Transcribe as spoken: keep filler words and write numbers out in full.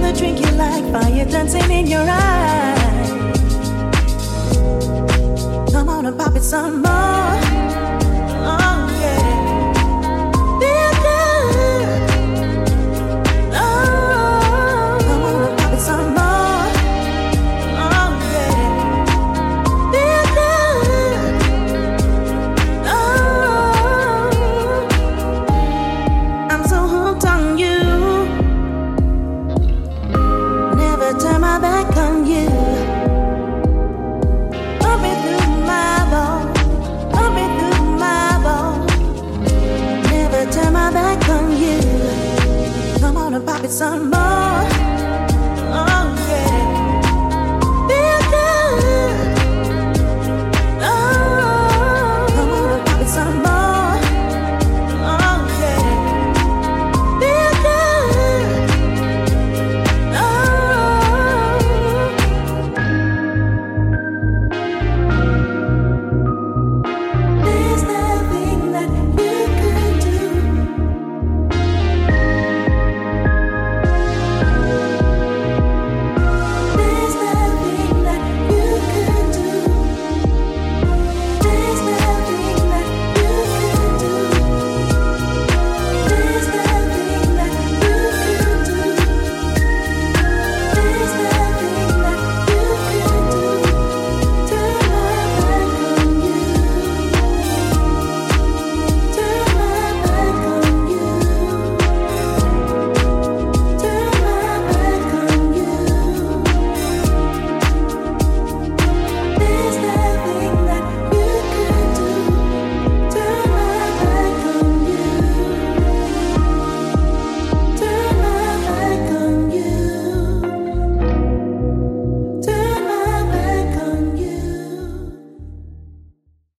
drink you like fire dancing in your eyes. Come on and pop it some more. Oh yeah. Feel good. Oh, come on and pop it some more. Oh yeah. Feel good. Oh, I'm so hooked on you. Never turn my back on you. Pump it through my bones, pump it through my bones. Never turn my back on you. Come on and pop it some more.